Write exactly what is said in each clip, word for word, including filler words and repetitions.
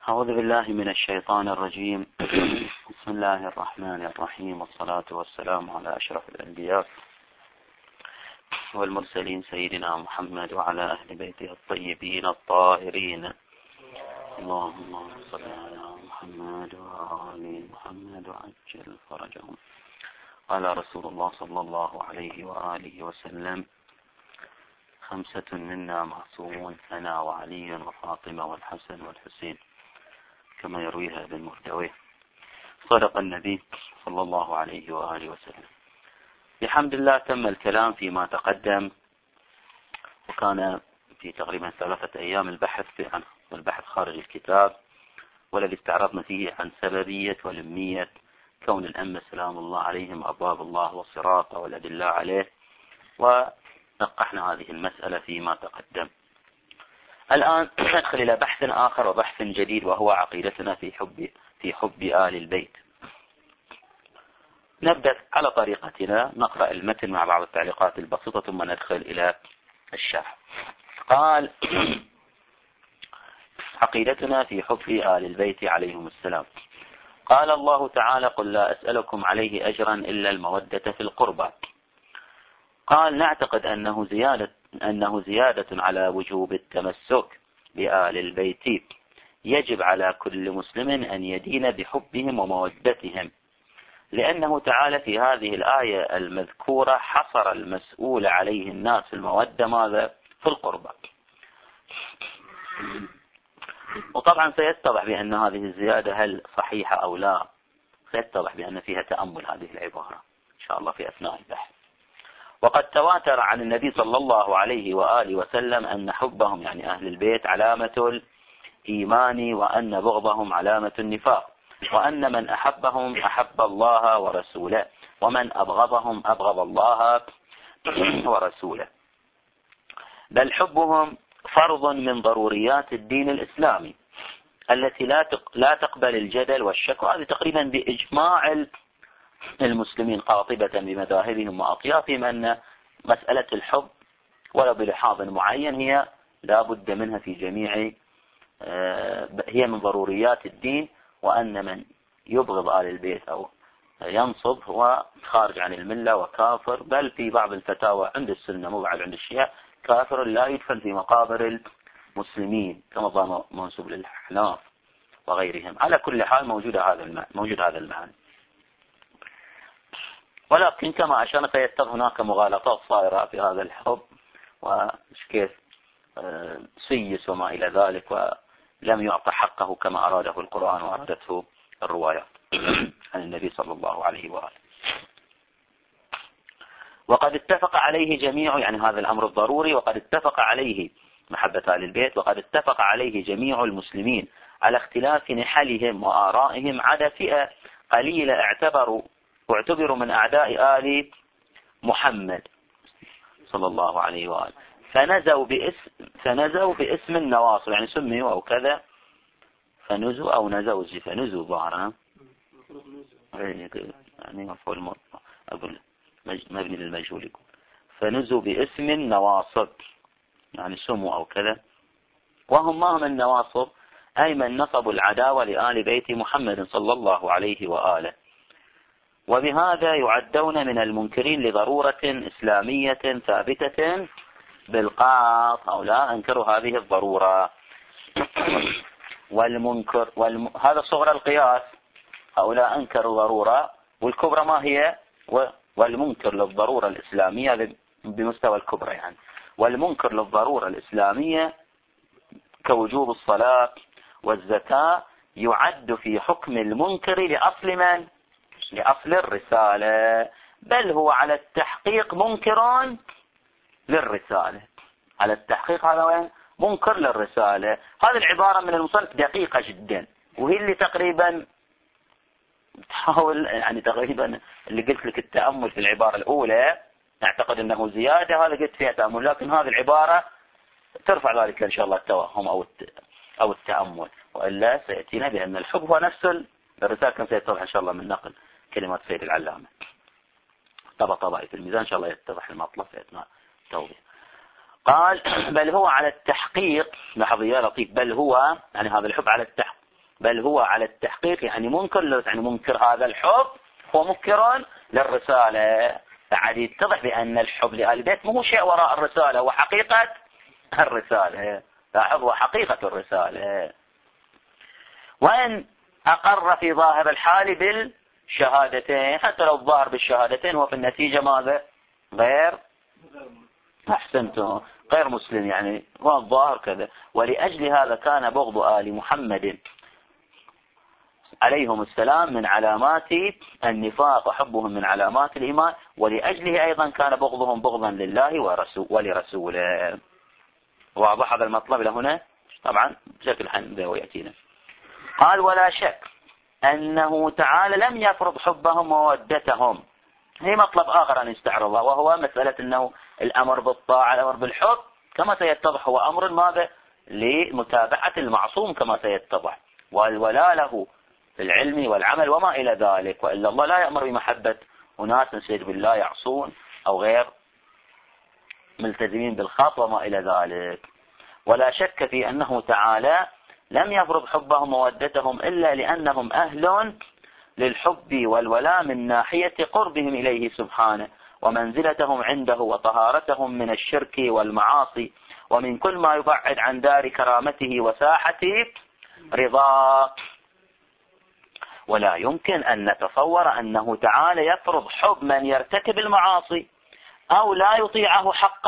أعوذ بالله من الشيطان الرجيم. بسم الله الرحمن الرحيم، والصلاة والسلام على أشرف الأنبياء والمرسلين سيدنا محمد وعلى أهل بيته الطيبين الطاهرين. اللهم صل على محمد وآل محمد وعجل فرجهم. قال رسول الله صلى الله عليه وآله وسلم: خمسة منا معصومون، أنا وعلي وفاطمة والحسن والحسين، كما يرويها ابن مردويه. صدق النبي صلى الله عليه وآله وسلم. بحمد الله تم الكلام فيما تقدم، وكان في تقريبا ثلاثة أيام البحث عنه، والبحث خارج الكتاب، والذي استعرضنا فيه عن سببية ولمية كون الأئمة سلام الله عليهم أبواب الله والصراط والأدلة عليه، ونقحنا هذه المسألة فيما تقدم. الآن ندخل إلى بحث آخر وبحث جديد، وهو عقيدتنا في حب في حب آل البيت. نبدأ على طريقتنا، نقرأ المتن مع بعض التعليقات البسيطة ثم ندخل إلى الشرح. قال: عقيدتنا في حب آل البيت عليهم السلام. قال الله تعالى: قل لا أسألكم عليه أجرا إلا المودة في القربى. قال: نعتقد أنه زيادة أنه زيادة على وجوب التمسك بآل البيت. يجب على كل مسلم أن يدين بحبهم ومودتهم، لأنه تعالى في هذه الآية المذكورة حصر المسؤول عليه الناس في المودة ماذا؟ في القربى. وطبعا سيتضح بأن هذه الزيادة هل صحيحة أو لا، سيتضح بأن فيها تأمل هذه العبارة إن شاء الله في أثناء البحث. وقد تواتر عن النبي صلى الله عليه وآله وسلم أن حبهم يعني أهل البيت علامة الإيمان، وأن بغضهم علامة النفاق، وأن من أحبهم أحب الله ورسوله، ومن أبغضهم أبغض الله ورسوله. بل حبهم فرض من ضروريات الدين الإسلامي التي لا لا تقبل الجدل والشك، وهذه تقريبا بإجماع المسلمين قاطبة بمذاهبهم وأطيافهم أن مسألة الحب ولو بلحاظ معين هي لا بد منها في جميع، هي من ضروريات الدين، وأن من يبغض آل البيت أو ينصب هو خارج عن الملة وكافر، بل في بعض الفتاوى عند السنة مو بعد عند الشيعة كافر لا يدفن في مقابر المسلمين كما ظن منسوب للأحناف وغيرهم. على كل حال موجود هذا المعنى موجود هذا المعنى ولكن كما أشرنا سيتضح هناك مغالطات صائرة في هذا الحب، وكيف سيس وما إلى ذلك، ولم يعطى حقه كما أراده القرآن وأردته الروايات عن النبي صلى الله عليه وآله. وقد اتفق عليه جميع، يعني هذا الأمر الضروري، وقد اتفق عليه محبة آل البيت، وقد اتفق عليه جميع المسلمين على اختلاف نحلهم وآرائهم، عدا فئة قليلة اعتبروا واعتبروا من أعداء آل محمد صلى الله عليه وآله، فنزوا باسم فنزوا باسم النواصر، يعني سميوا أو كذا، فنزوا أو نزوا فنزوا ظاهرا يعني مفعول أقول مبني للمجهول يكون، فنزوا باسم النواصب يعني سموا أو كذا. وهم ما هم النواصب؟ أي من نصبوا العداوة لآل بيت محمد صلى الله عليه وآله، وبهذا يعدون من المنكرين لضرورة إسلامية ثابتة بالقاف، أو لا أنكروا هذه الضرورة. والمنكر والم... هذا صغر القياس، هؤلاء أنكروا ضرورة، والكبرى ما هي؟ و... والمنكر للضرورة الإسلامية بمستوى الكبرى يعني. والمنكر للضرورة الإسلامية كوجوب الصلاة والزكاة يعد في حكم المنكر لأصل من؟ لأصل الرسالة، بل هو على التحقيق منكر للرسالة. على التحقيق هذا وين؟ منكر للرسالة. هذه العبارة من المصنف دقيقة جدا، وهي اللي تقريبا تحاول يعني تقريبا اللي قلت لك التأمل في العبارة الأولى نعتقد أنه زيادة، هذا قلت فيها تأمل، لكن هذه العبارة ترفع ذلك إن شاء الله التوهم أو أو التأمل، وإلا سيأتينا بأن الحب هو نفس الرسالة، كما سيتضح إن شاء الله من نقل كلمات سيد العلامة. طبع طبعي في الميزان إن شاء الله يتضح المطلب في أثناء التوضيح. قال: بل هو على التحقيق، لاحظ يا لطيف، بل هو يعني هذا الحب على التحقيق بل هو على التحقيق يعني منكر، يعني منكر هذا الحب هو منكر للرسالة. فعاد يتضح بأن الحب لآل البيت مو شيء وراء الرسالة، هو حقيقة الرسالة، لاحظ هو حقيقة الرسالة. وإن أقر في ظاهر الحال بالشهادتين، حتى لو الظاهر بالشهادتين هو في النتيجة ماذا؟ غير أحسنتم غير مسلم، يعني هو الظاهر كذا. ولأجل هذا كان بغض آل محمد عليهم السلام من علامات النفاق، وحبهم من علامات الإيمان، ولأجله أيضا كان بغضهم بغضا لله ورسول ولرسوله. واضح هذا المطلب لهنا؟ طبعا بشكل حمد ويأتينا. قال ولا شك أنه تعالى لم يفرض حبهم وودتهم. هي مطلب آخر أن يستعرضه، وهو مسألة أنه الأمر بالطاعة الأمر بالحب كما سيتضح هو أمر ماذا؟ لمتابعة المعصوم كما سيتضح، والولاء له في العلم والعمل وما إلى ذلك. وإلا الله لا يأمر بمحبة أناس نسير بالله يعصون أو غير ملتزمين بالخط وما إلى ذلك. ولا شك في أنه تعالى لم يفرض حبهم وودتهم إلا لأنهم أهل للحب والولاء من ناحية قربهم إليه سبحانه، ومنزلتهم عنده، وطهارتهم من الشرك والمعاصي، ومن كل ما يبعد عن دار كرامته وساحة رضاه. ولا يمكن أن نتصور أنه تعالى يفرض حب من يرتكب المعاصي أو لا يطيعه حق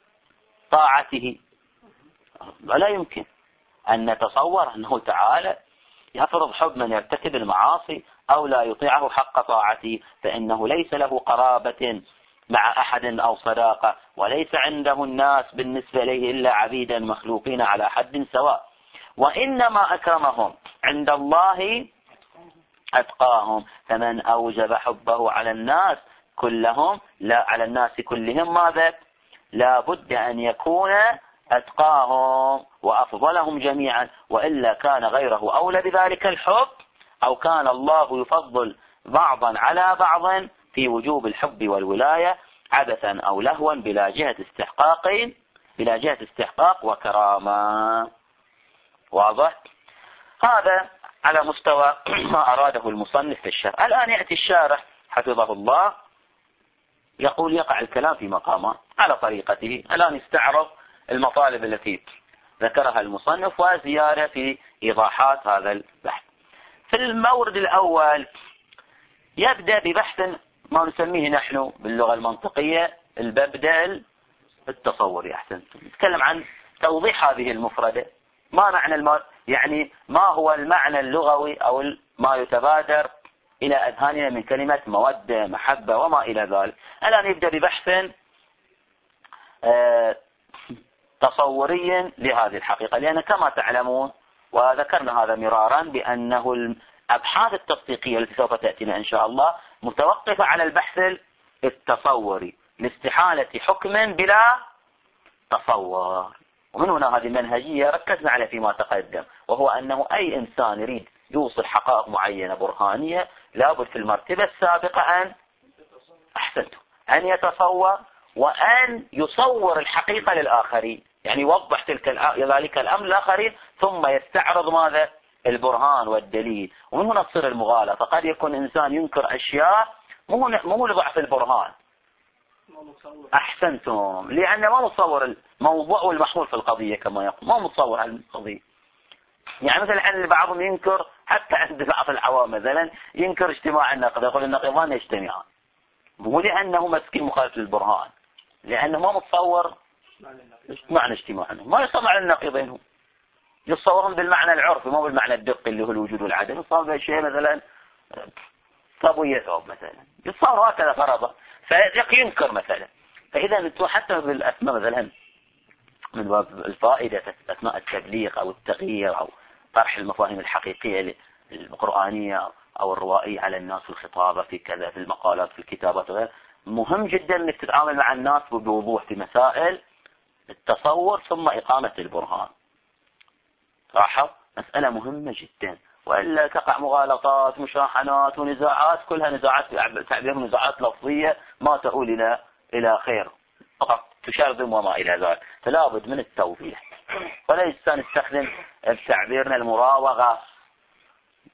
طاعته. ولا يمكن أن نتصور أنه تعالى يفرض حب من يرتكب المعاصي أو لا يطيعه حق طاعته، فإنه ليس له قرابة مع أحد أو صداقة، وليس عنده الناس بالنسبة إليه إلا عبيدا مخلوقين على حد سواء، وإنما أكرمهم عند الله أتقاهم. فمن أوجب حبه على الناس كلهم لا على الناس كلهم ماذا؟ لا بد أن يكون أتقاهم وأفضلهم جميعا، وإلا كان غيره أولى بذلك الحب، أو كان الله يفضل بعضا على بعض في وجوب الحب والولاية عبثا أو لهوا بلا جهة استحقاق بلا جهة استحقاق وكرامة. واضح؟ هذا على مستوى ما أراده المصنف في الشرح. الآن يأتي الشارح حفظه الله يقول يقع الكلام في مقامه على طريقته. الآن يستعرض المطالب التي ذكرها المصنف وزيادة في إيضاحات هذا البحث. في المورد الأول يبدأ ببحث ما نسميه نحن باللغة المنطقية المبدأ التصوري. أحسنتم. نتكلم عن توضيح هذه المفردة. ما معنى الم... يعني ما هو المعنى اللغوي أو ما يتبادر إلى أذهاننا من كلمة مودة محبة وما إلى ذلك. الآن يبدأ ببحث آه تصوري لهذه الحقيقة، لأن كما تعلمون وذكرنا هذا مرارا بأنه الأبحاث التصديقية التي سوف تأتينا إن شاء الله متوقفة على البحث التصوري لاستحالة حكم بلا تصور. ومن هنا هذه المنهجية ركزنا على فيما تقدم، وهو أنه أي إنسان يريد يوصل حقائق معينة برهانية لابد في المرتبة السابقة أن أحسنتم أن يتصور وأن يصور الحقيقة للآخرين، يعني يوضح تلك ذلك الأمر للآخرين ثم يستعرض ماذا؟ البرهان والدليل. ومن هنا تصير المغالطة. قد يكون إنسان ينكر أشياء مو مو لضعف البرهان. أحسنتم، لأنه ما متصور الموضوع والمحمول في القضية كما يقول، ما متصور هذه القضية. يعني مثلا الحين بعضهم ينكر حتى عند بعض العوام مثلا ينكر اجتماع النقد، يقول النقيضان يجتمعان، مو لأنه مسكين مخالف للبرهان، لأنه ما متصور معنى اجتماعهم، ما يصور على النقيضين، يتصورهم بالمعنى العرفي مو بالمعنى الدقي اللي هو الوجود والعدم. يتصور بشيء مثلا صابوا يثوب مثلا، يتصور هكذا فرضا فينكر مثلا. فإذا انتم حتى بالأسماء مثلا من باب الفائدة أثناء التبليغ أو التغيير أو طرح المفاهيم الحقيقية القرآنية أو الروائية على الناس في الخطابة في كذا في المقالات في الكتابات وغيره، مهم جدا أنك تتعامل مع الناس بوضوح في مسائل التصور ثم إقامة البرهان. لاحظ مسألة مهمة جدا، وإلا تقع مغالطات مشاحنات ونزاعات، كلها نزاعات تعبير نزاعات لفظية ما تؤول إلى إلى خير، فقط تشرذم وما إلى ذلك. فلا بد من التوضيح، ولا الإنسان يستخدم تعبيرنا المراوغة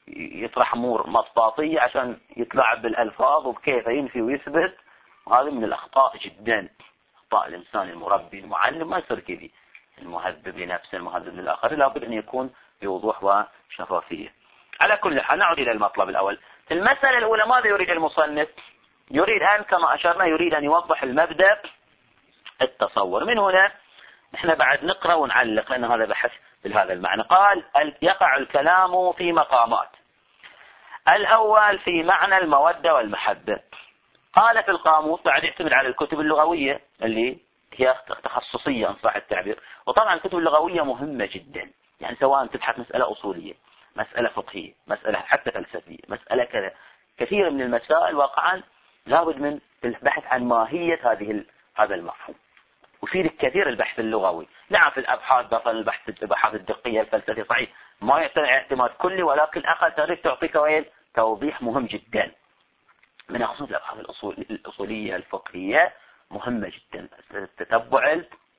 يطرح أمور مطاطية عشان يتلاعب بالألفاظ وبكيف ينفي ويثبت. وهذا من الأخطاء جدا، أخطاء الإنسان المربي المعلم ما يصير كذي، المهذب لنفسه المهذب للآخر، لابد أن يكون بوضوح وشفافية. على كل حال نعود إلى المطلب الأول. في المسألة الأولى ماذا يريد المصنف؟ يريد أن كما أشرنا يريد أن يوضح المبدأ التصور. من هنا نحن بعد نقرأ ونعلق لأن هذا بحث بهذا المعنى. قال يقع الكلام في مقامات. الأول في معنى المودة والمحبة. قال في القاموس، بعد يعتمد على الكتب اللغوية اللي هي تخصصية إن صح التعبير. وطبعا الكتب اللغوية مهمة جدا، يعني سواء تبحث مسألة أصولية، مسألة فقهية، مسألة حتى فلسفية، مسألة كذا، كثير من المسائل واقعا لابد من البحث عن ماهية هذه هذا المفهوم. وفي كثير البحث اللغوي. نعم في الأبحاث مثلا البحث الأبحاث الدقية الفلسفية صحيح ما يعتمد اعتماد كلي، ولكن أقل تاريخ تعطيك وين توضيح مهم جدا. من خصوص الأبحاث الأصول الأصولية الفقهية مهمة جدا، تتبع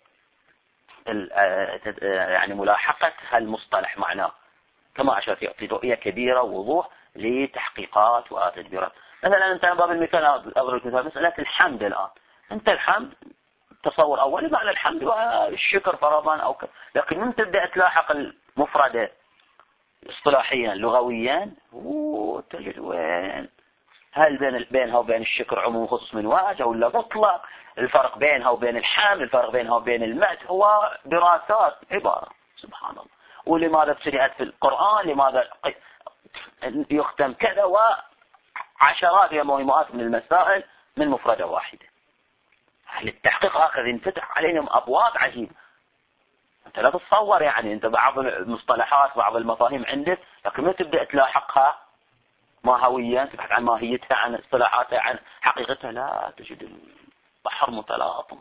يعني ملاحقة هالمصطلح معناه كما أشرت، يعطي رؤية كبيرة ووضوح لتحقيقات وتدبيرات. مثلا أنت باب المثال أضرب المثال مسألة الحمد الآن. أنت الحمد تصور أولي معنى الحمد والشكر فرضا أو ك... لكن من تبدأ تلاحق المفردة اصطلاحيا لغويا وتجد وين هل بين بينها وبين الشكر عموم خصوص من واجه ولا مطلق، الفرق بينها وبين الحمد، الفرق بينها وبين المدح، هو دراسات عبارة سبحان الله. ولماذا ابتدأت في القرآن، لماذا يختم كذا، وعشرات ومئات من المسائل من مفردة واحدة. أهل التحقيق آخر ينفتح عليهم أبواب عجيبة. أنت لا تتصور يعني أنت بعض المصطلحات بعض المفاهيم عندك، لكن ما تبدأ تلاحقها ماهويا، تبحث عن ماهيتها عن اصطلاحاتها عن حقيقتها، لا تجد البحر متلاطم.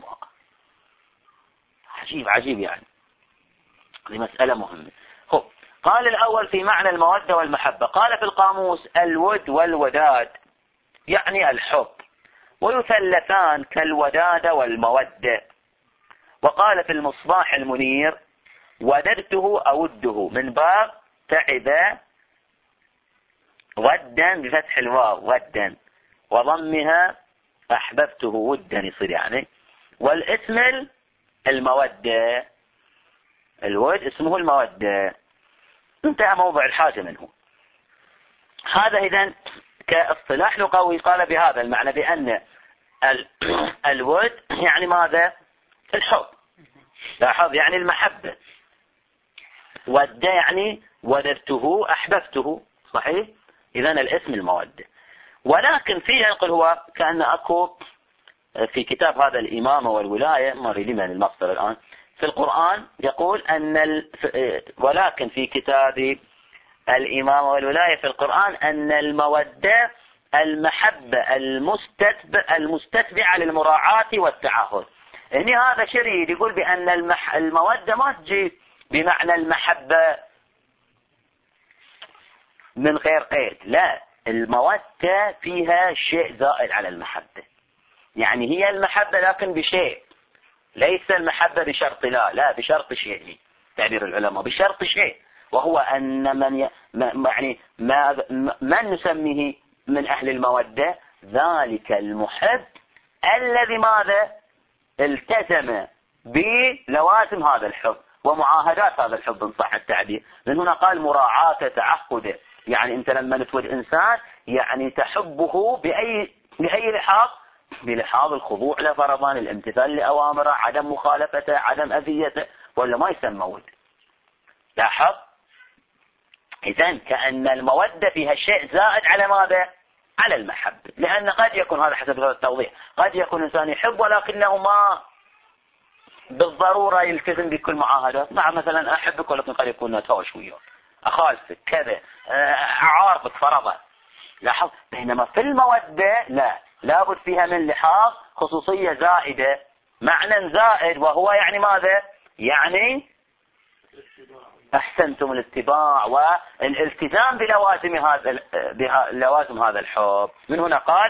عجيب عجيب يعني. هذه مسألة مهمة. هو قال الأول في معنى المودة والمحبة. قال في القاموس الود والوداد يعني الحب، ويثلثان كالوداد والمودة. وقال في المصباح المنير وددته أوده من باب تعب ودا بفتح الواو ودا وضمها أحببته ودا يصير يعني. والاسم المودة، الود اسمه المودة، انتهى موضع الحاجة منه. هذا إذن كاصطلاح لغوي قال بهذا المعنى بأن الود يعني ماذا؟ الحب. لاحظ يعني المحبة. ود يعني وددته أحببته صحيح. إذن الاسم المودة. ولكن في ينقل هو كأن أكو في كتاب هذا الإمامة والولاية ما أدري لمن المصدر الآن في القرآن يقول أن ال... ولكن في كتاب الإمامة والولاية في القرآن أن المودة المحبة المستتبع المستتبعة للمراعاة والتعهد. هنا هذا شريد يقول بأن المح... المودة ما تجي بمعنى المحبة من غير قيد، لا، المودة فيها شيء زائد على المحبة، يعني هي المحبة لكن بشيء، ليس المحبة بشرط لا لا بشرط شيء تعبير العلماء، بشرط شيء، وهو أن من ي... يعني ما من نسميه من أهل المودة ذلك المحب الذي ماذا التزم بلوازم هذا الحب ومعاهدات هذا الحب إن صح التعبير. من هنا قال مراعاة تعهده، يعني أنت لما تود إنسان يعني تحبه بأي بأي لحاظ، بلحاظ الخضوع له فرضا، الامتثال لأوامره، عدم مخالفته، عدم أذيته، ولا ما يسمى ود. لاحظ إذن كأن المودة فيها شيء زائد على ماذا؟ على المحبة، لأن قد يكون هذا حسب هذا التوضيح، قد يكون إنسان يحب ولكنه ما بالضرورة يلتزم بكل معاهدات. مع مثلا أحبك ولكن قد يكون نتهاوش وياك، أخالفك كذا، أعارفك فرضا. لاحظ بينما في المودة لا، لابد فيها من لحاظ خصوصية زائدة، معنى زائد، وهو يعني ماذا؟ يعني أحسنتم الاتباع والالتزام بلوازم هذا بلوازم هذا الحب. من هنا قال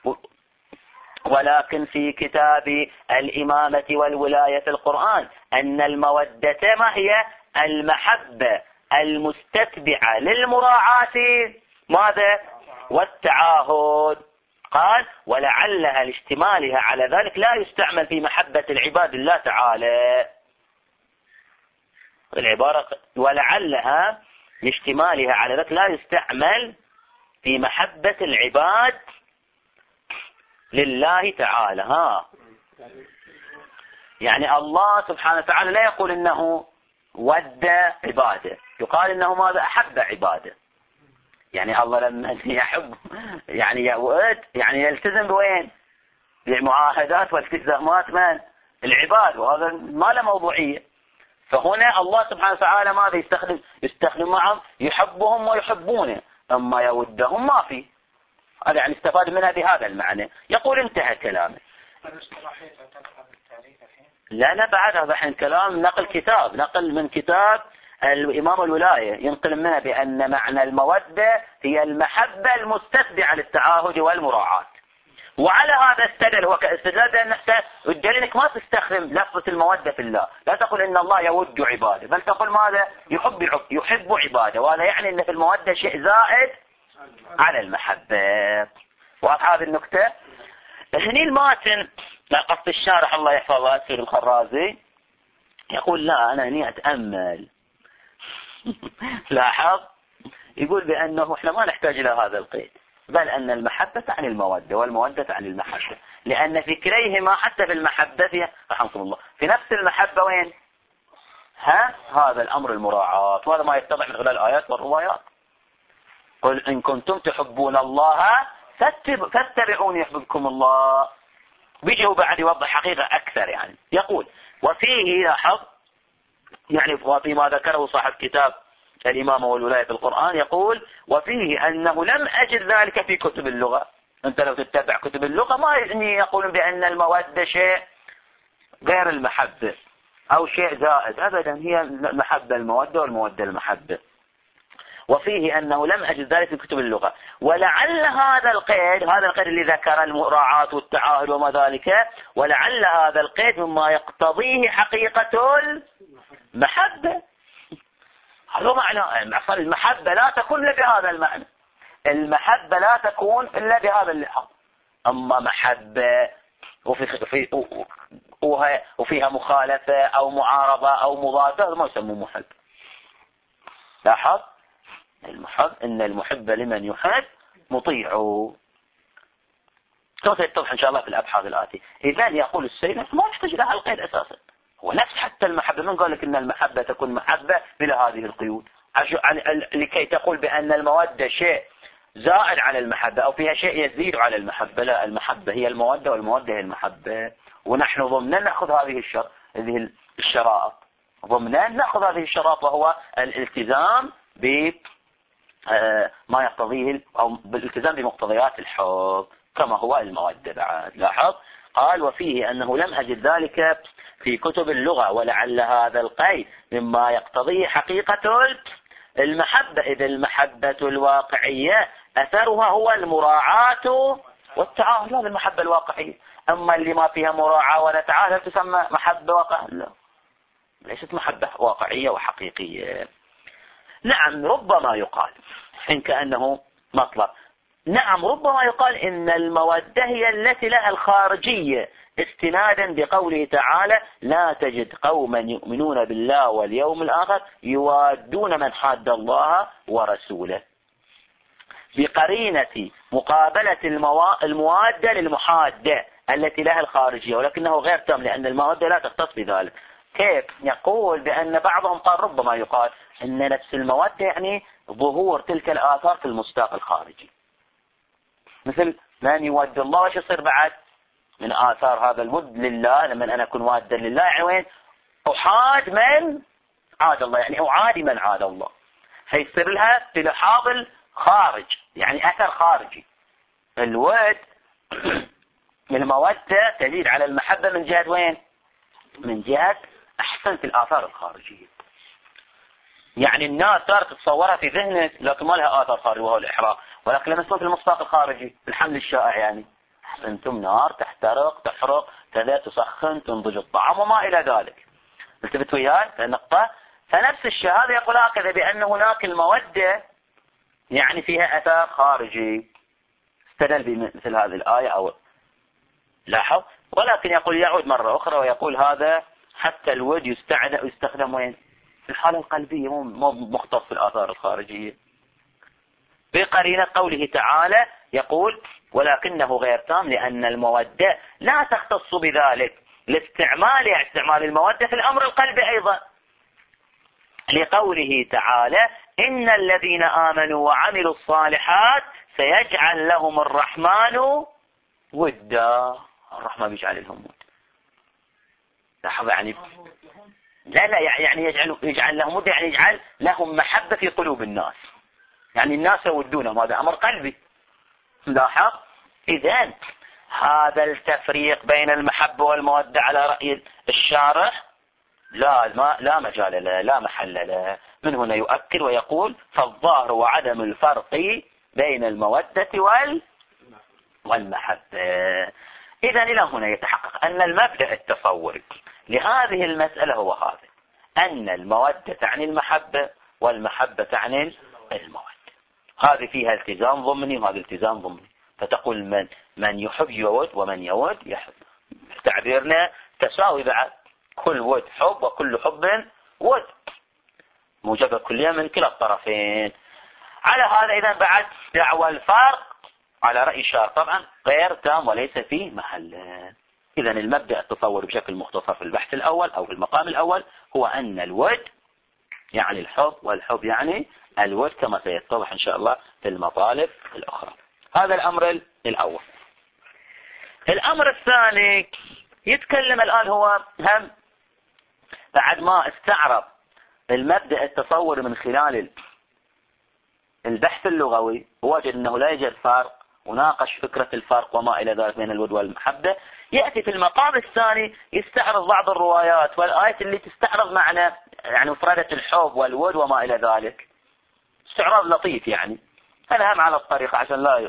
ولكن في كتاب الإمامة والولاية في القرآن أن المودة ما هي؟ المحبة المستتبعة للمراعاة ماذا؟ والتعاهد. قال ولعلها لاشتمالها على ذلك لا يستعمل في محبة العباد الله تعالى. العبارة ولعلها لاشتمالها على ذلك لا يستعمل في محبة العباد لله تعالى. ها يعني الله سبحانه وتعالى لا يقول انه ود عباده، يقال انه ماذا؟ احب عباده. يعني الله لما يحب يعني يود يعني يلتزم بوين؟ بالمعاهدات والتزامات من العباد، وهذا ما له موضوعية. فهنا الله سبحانه وتعالى ماذا يستخدم؟ يستخدم معهم يحبهم ويحبونه، اما يودهم ما في. هذا يعني استفاد منها بهذا المعنى. يقول انتهى كلامه. لا لا بعد هذا الحين كلام نقل كتاب، نقل من كتاب الإمام الولاية، ينقل منها بأن معنى المودة هي المحبة المستتبعة للتعاهد والمراعاة. وعلى هذا استدل، هو كاستدلال بأن الدليل انك ما تستخدم لفظة المودة في الله، لا تقول ان الله يود عباده، بل تقول ماذا؟ يحب يحب عباده، وهذا يعني ان في المودة شيء زائد على المحبة. واضح هذه النكتة؟ هني الماتن قصد الشارح الله يحفظه السيد الخرازي يقول لا أنا هني أتأمل لاحظ يقول بأنه احنا ما نحتاج إلى هذا القيد، بل أن المحبة عن المودة والمودة عن المحبة، لأن في كليهما حتى في المحبة فيها رحمكم الله في نفس المحبة وين؟ ها هذا الأمر المراعاة، وهذا ما يتضح من خلال الآيات والروايات. قل إن كنتم تحبون الله فاتبعوني يحببكم الله. بيجي بعد يوضح حقيقة أكثر. يعني يقول وفيه لاحظ يعني وفيما ذكره صاحب كتاب الإمامة والولاية في القرآن، يقول وفيه أنه لم أجد ذلك في كتب اللغة. أنت لو تتبع كتب اللغة ما يعني يقولون بأن المودة شيء غير المحبة أو شيء زائد، أبدا هي المحبة المودة والمودة المحبة. وفيه أنه لم أجد ذلك في كتب اللغة، ولعل هذا القيد، هذا القيد اللي ذكر المراعاة والتعاهد وما ذلك، ولعل هذا القيد مما يقتضيه حقيقة المحبة. هذا معنى المحبة لا تكون إلا بهذا المعنى، المحبة لا تكون إلا بهذا اللحاظ. أما محبة وفي في وفيها مخالفة أو معارضة أو مضادة ما يسموه محب. لاحظ المحب إن المحب لمن يحب مطيعه، كما سيتضح إن شاء الله في الأبحاث الآتية. إذا يقول السيد ما يحتاج لها القيد أساسا، هو نفس حتى المحبة. من قال لك إن المحبة تكون محبة بلا هذه القيود؟ لكي تقول بأن المودة شيء زائد على المحبة أو فيها شيء يزيد على المحبة، لا، المحبة هي المودة والمودة هي المحبة. ونحن ضمنا نأخذ هذه الشر هذه الشرائط، ضمنا نأخذ هذه الشرائط، وهو الالتزام ب ما يقتضيه أو بالالتزام بمقتضيات الحب كما هو المودة. بعد لاحظ قال وفيه أنه لم أجد ذلك في كتب اللغة، ولعل هذا القيد مما يقتضيه حقيقة المحبة، إذ المحبة الواقعية أثرها هو المراعاة والتعاهد، هذا المحبة الواقعية. أما اللي ما فيها مراعاة ولا تعاهد تسمى محبة واقعية؟ لا، ليست محبة واقعية وحقيقية. نعم ربما يقال إن كأنه مطلب، نعم ربما يقال إن المودة هي التي لها الخارجية، استنادا بقوله تعالى لا تجد قوما يؤمنون بالله واليوم الآخر يوادون من حاد الله ورسوله، بقرينة مقابلة الموا... الموادة للمحادة التي لها الخارجية، ولكنه غير تام لأن المودة لا تختص بذلك. كيف؟ يقول بأن بعضهم قال ربما يقال أن نفس المودة يعني ظهور تلك الآثار في المصداق الخارجي، مثل من يود الله وش يصير بعد من آثار هذا الود لله. لما أنا أكون وادا لله يعني وين؟ أحاد من عاد الله، يعني أعادي من عاد الله، فيصير لها في لحاظ الخارج يعني أثر خارجي. الود المودة تزيد على المحبة من جهة وين؟ من جهة أحسن في الآثار الخارجية. يعني النار صارت تتصورها في ذهنك لكن ما لها آثار خارجية وهو الإحراق، ولكن لما تكون في المصداق الخارجي الحمل الشائع يعني أحسنتم نار تحترق تحرق كذا تسخن تنضج الطعام وما إلى ذلك. التفت وياي النقطة. فنفس الشيء هذا يقول هكذا بأن هناك المودة يعني فيها أثر خارجي، استدل بمثل هذه الآية أو لاحظ، ولكن يقول يعود مرة أخرى ويقول هذا حتى الود يستعد ويستخدم وين؟ في الحالة القلبية، مو مختص في الآثار الخارجية، بقرينة قوله تعالى يقول ولكنه غير تام لأن المودة لا تختص بذلك لاستعمال استعمال المودة في الأمر القلبي أيضا، لقوله تعالى إن الذين آمنوا وعملوا الصالحات سيجعل لهم الرحمن ودا. الرحمن بيجعل لهم ود، لاحظ يعني لا لا يعني يجعل يجعل لهم ود، يعني يجعل لهم محبة في قلوب الناس، يعني الناس يودونهم، هذا أمر قلبي. لاحظ إذن هذا التفريق بين المحبة والمودة على رأي الشارح لا ما لا مجال له، لا محل له. من هنا يؤكد ويقول فالظاهر وعدم الفرق بين المودة وال والمحبة. إذن إلى هنا يتحقق أن المبدأ التصوري لهذه المسألة هو هذا، أن المودة تعني المحبة والمحبة تعني المودة. هذه فيها التزام ضمني وهذا التزام ضمني، فتقول من من يحب يود ومن يود يحب، تعبيرنا تساوي بعد، كل ود حب وكل حب ود، موجبة كلية من كلا الطرفين. على هذا إذن بعد دعوى الفرق على رأي الشارع طبعا غير تام وليس فيه محل. إذن المبدأ التصور بشكل مختصر في البحث الأول أو في المقام الأول هو أن الود يعني الحب والحب يعني الود، كما سيتضح إن شاء الله في المطالب الأخرى. هذا الأمر الأول. الأمر الثاني يتكلم الآن هو هم بعد ما استعرض المبدأ التصوري من خلال البحث اللغوي ووجد أنه لا يوجد فرق وناقش فكرة الفرق وما إلى ذلك بين الود والمحبة، يأتي في المقام الثاني يستعرض بعض الروايات والآيات اللي تستعرض معنى يعني مفردة الحب والود وما إلى ذلك، استعراض لطيف يعني. أنا هم على الطريقة عشان لا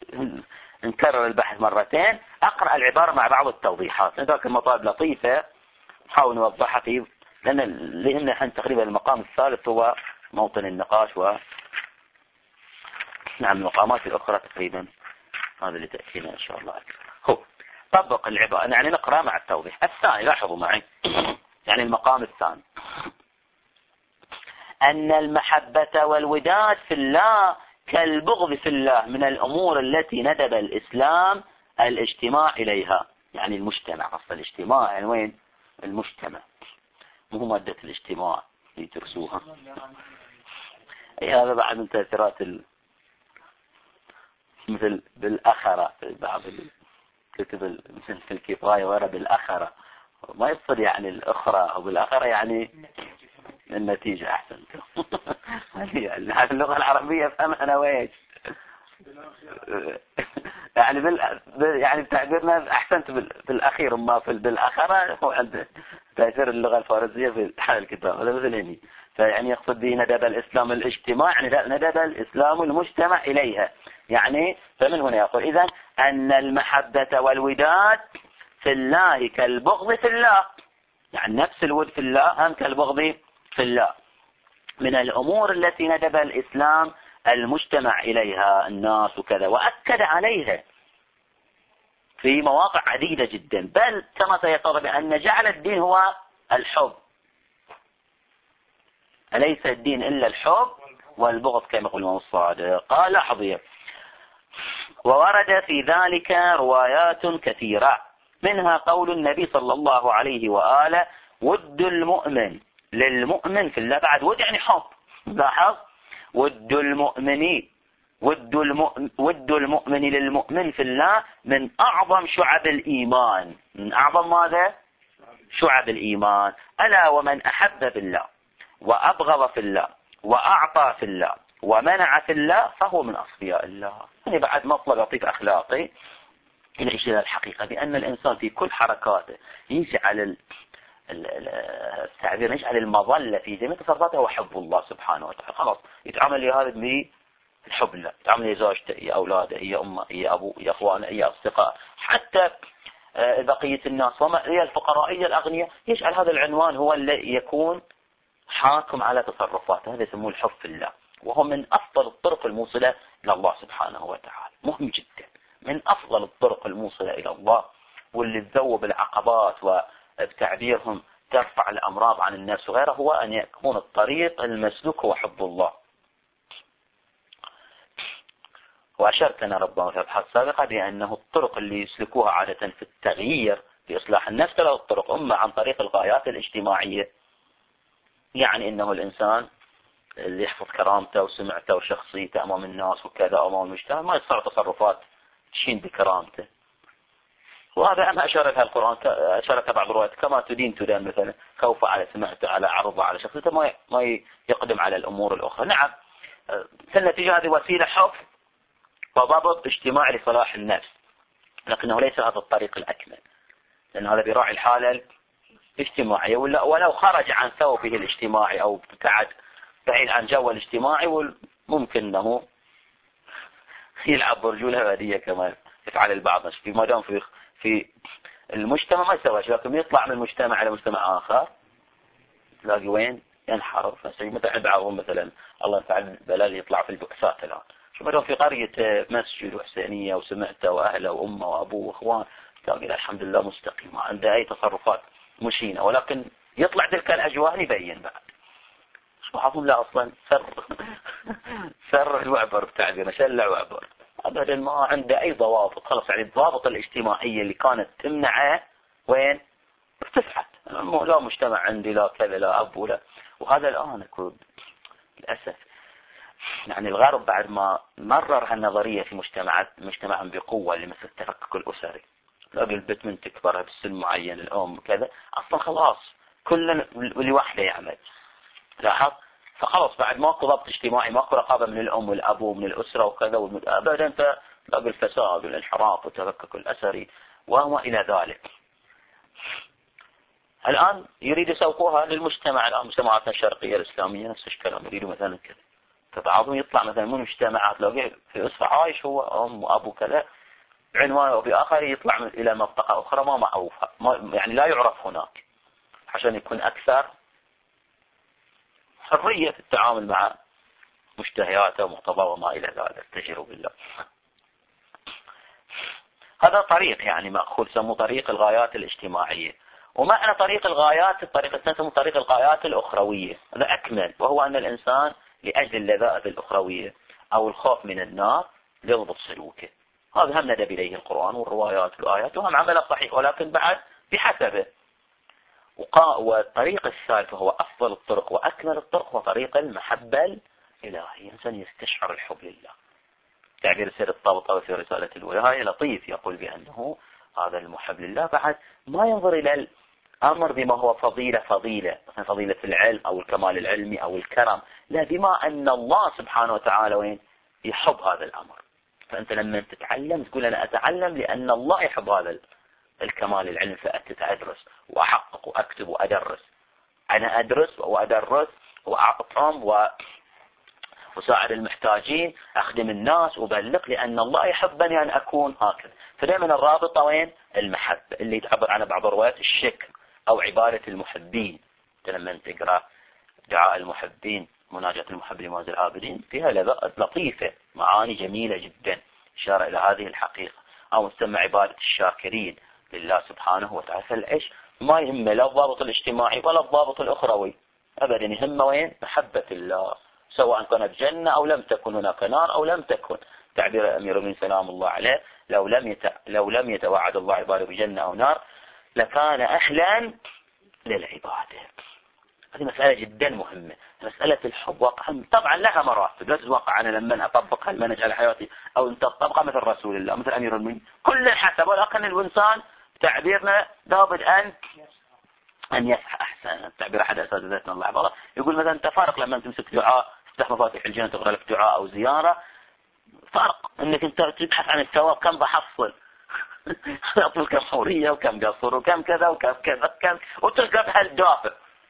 نكرر البحث مرتين أقرأ العبارة مع بعض التوضيحات، ذاك المطالب لطيفة نحاول نوضحها فيه، لأن لأن الحين تقريبا المقام الثالث هو موطن النقاش و نعم المقامات الأخرى تقريبا هذا اللي تأتينا إن شاء الله. هو طبق العبارة يعني نقرأ مع التوضيح. الثاني لاحظوا معي يعني المقام الثاني أن المحبة والوداد في الله كالبغض في الله من الأمور التي ندب الإسلام الاجتماع إليها، يعني المجتمع أصل الاجتماع يعني وين؟ المجتمع، مو مادة الاجتماع اللي ترسوها. أي هذا بعد من تأثيرات ال... مثل بالأخرة في بعض الكتب مثل في الكفاية ورد بالأخرة، ما يصير يعني الأخرى أو بالأخرة يعني النتيجة أحسن. يعني اللغة العربية فهم أنا ويش يعني بال... يعني تعبيرنا أحسنت بال... بالأخير ما في بالأخرة هو عند تأثير اللغة الفارسية في حال الكتاب هذا مثل هني، فيعني يقصد به ندب الإسلام الاجتماع يعني ندب الإسلام المجتمع إليها، يعني فمن هنا يقول إذن أن المحبة والوداد في الله كالبغض في الله، يعني نفس الود في الله هم كالبغض في الله من الأمور التي ندب الإسلام المجتمع إليها الناس وكذا، وأكد عليها في مواقع عديدة جدا، بل كما سيتضح بأن جعل الدين هو الحب، أليس الدين إلا الحب والبغض كما يقول الإمام الصادق. قال لاحظوا وورد في ذلك روايات كثيرة منها قول النبي صلى الله عليه وآله ود المؤمن للمؤمن في الله، بعد ود يعني حب، لاحظ ود المؤمن ود المؤمن ود المؤمن للمؤمن في الله من أعظم شعب الإيمان، من أعظم ماذا؟ شعب الإيمان. ألا ومن أحب في الله وأبغض في الله وأعطى في الله ومنع في الله فهو من أصفياء الله. يعني بعد مطلب لطيف أخلاقي إلى إشارة الحقيقة بأن الإنسان في كل حركاته يجعل التعبير يجعل المظلة في جميع تصرفاته هو حب الله سبحانه وتعالى، خلاص يتعامل لهذا بالحب الله، يتعامل يا زوجته يا أولاده يا أمه يا أبوه يا أخوانه يا أصدقاء حتى بقية الناس وما هي الفقراء يا الأغنياء، يجعل هذا العنوان هو اللي يكون حاكم على تصرفاته، هذا يسموه الحب في الله، وهو من أفضل الطرق الموصلة إلى الله سبحانه وتعالى، مهم جدا، من أفضل الطرق الموصلة إلى الله، واللي تذوب العقبات وبتعبيرهم ترفع الأمراض عن الناس وغيره، هو أن يكون الطريق المسلوك هو حب الله. وأشرت أنا ربما في أبحاث سابقة بأنه الطرق اللي يسلكوها عادة في التغيير في إصلاح النفس ثلاث طرق، أما عن طريق الغايات الاجتماعية، يعني إنه الإنسان اللي يحفظ كرامته وسمعته وشخصيته أمام الناس وكذا أمام المجتمع، ما يتصرف تصرفات تشين بكرامته، وهذا أنا أشار لها القرآن، أشار لها بعض الروايات كما تدين تدان، مثلا خوف على سمعته على عرضه على شخصيته، ما ما يقدم على الأمور الأخرى. نعم، فالنتيجة هذه وسيلة حفظ وضبط اجتماعي لصلاح النفس، لكنه ليس هذا الطريق الأكمل، لأن هذا بيراعي الحالة الاجتماعية، ولو خرج عن ثوبه الاجتماعي أو ابتعد بعيد عن جو الاجتماعي ممكن أنه يلعب برجولة هادية كما يفعل البعض، في ما دام في في المجتمع ما يسوي شيء، لكن يطلع من المجتمع على مجتمع آخر تلاقي وين ينحرف. مثلا بعضهم مثلا الله يفعل بلال يطلع في البؤسات الآن، شو ما دام في قرية مسجد وحسينية وسمعته وأهله وأمه وأبوه وأخوان، تلاقي الحمد لله مستقيم، ما عنده أي تصرفات مشينة، ولكن يطلع تلك الأجواء يبين بعد بعضهم لا أصلا سر سر الوعبر بتاعنا، شلع وعبر أبدا، ما عنده أي ضوابط، خلاص يعني الضوابط الاجتماعية اللي كانت تمنعه وين ارتفعت، لا مجتمع عندي لا كذا لا أب ولا، وهذا الآن أكون للأسف يعني الغرب بعد ما مرر هالنظرية في مجتمعات مجتمعهم بقوة اللي مثل التفكك الأسري، تلاقي البنت من تكبرها بالسن معين الأم كذا، أصلا خلاص كل لوحده يعمل، لاحظ، فخلاص بعد ماكو ضبط اجتماعي، ماكو رقابة من الأم والأب ومن الأسرة وكذا والمد... أبدا، تلاقي الفساد والانحراف والتفكك الأسري وما إلى ذلك. الآن يريد يسوقوها للمجتمع، الآن مجتمعاتنا الشرقية الإسلامية نفس الكلام، يريدوا مثلا كذا، فبعضهم يطلع مثلا من مجتمعات تلاقيه في أسرة عايش هو أم وأبو كذا بعنوانه، وبآخر يطلع من إلى منطقة أخرى ما معروفة، ما يعني لا يعرف هناك، عشان يكون أكثر حرية في التعامل مع مشتهياته ومقتضاه وما إلى ذلك، تجربة بالله. هذا طريق يعني مأخوذ سموه طريق الغايات الاجتماعية، ومعنى طريق الغايات الطريق الثاني سموه طريق الغايات الأخروية، هذا أكمل، وهو أن الإنسان لأجل اللذائذ الأخروية أو الخوف من النار يضبط سلوكه، هذا هم ندب إليه القرآن والروايات والآيات، وهم عمله صحيح، ولكن بعد بحسبه. والطريق الثالث وهو أفضل الطرق وأكمل الطرق هو طريق المحبة الإلهية، إنسان يستشعر الحب لله. تعبير سيد الطابطبي في رسالة الولاية لطيف، يقول بأنه هذا المحب لله بعد ما ينظر إلى الأمر بما هو فضيلة فضيلة مثلا فضيلة العلم أو الكمال العلمي أو الكرم، لا، بما أن الله سبحانه وتعالى وين يحب هذا الأمر. فأنت لما تتعلم تقول أنا أتعلم لأن الله يحب هذا الكمال العلم، فأنت أدرس وأحقق وأكتب وأدرس، أنا أدرس وأدرس وأعطم و وساعد المحتاجين، أخدم الناس وبلغ، لأن الله يحبني أن أكون هكذا. فدائما الرابطة وين المحبة اللي تعبر عنها بعض الروايات الشكر أو عبادة المحبين. لما تقرأ دعاء المحبين مناجاة المحب لمواز العابدين فيها لطيفة معاني جميلة جدا إشارة إلى هذه الحقيقة، أو تسمى عبادة الشاكرين لله سبحانه وتعالى. فالعيش ما يهم لا الضابط الاجتماعي ولا الضابط الأخروي أبدا، يهم وين محبة الله، سواء كانت جنة أو لم تكن هناك نار أو لم تكن. تعبير أمير المؤمنين سلام الله عليه لو لم يت... لو لم يتوعد الله عباده بجنة أو نار لكان أهلا للعبادة. هذه مسألة جدا مهمة، مسألة الحب واقعا طبعا لها مراتب، لا تتوقع أنا لما أطبق المنهج على حياتي أو أنت تطبقها مثل رسول الله مثل أمير المؤمنين كل حسب، ولكن الإنسان تعبيرنا لابد أن أن يسعى. أحسن تعبير أحد أساتذتنا الله يحفظه يقول مثلا أنت فارق لما تمسك دعاء تفتح مفاتيح الجنة تقرأ لك دعاء أو زيارة، فرق أنك أنت تبحث عن الثواب كم بحصل أطول كم حورية وكم قصر وكم كذا وكم كذا كم وتلقى بهالدافع.